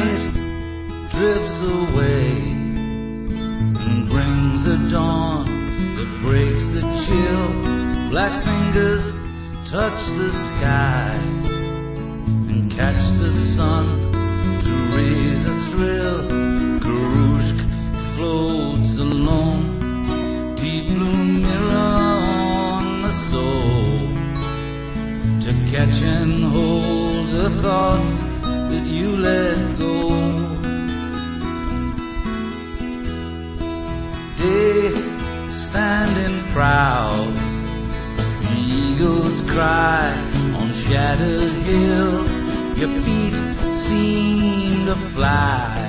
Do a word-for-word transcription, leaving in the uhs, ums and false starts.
night drifts away and brings the dawn that breaks the chill. Black fingers touch the sky and catch the sun to raise a thrill. Karushk floats alone, deep blue mirror on the soul, to catch and hold the thoughts that you let go. Day standing proud, eagles cry on shattered hills. Your feet seem to fly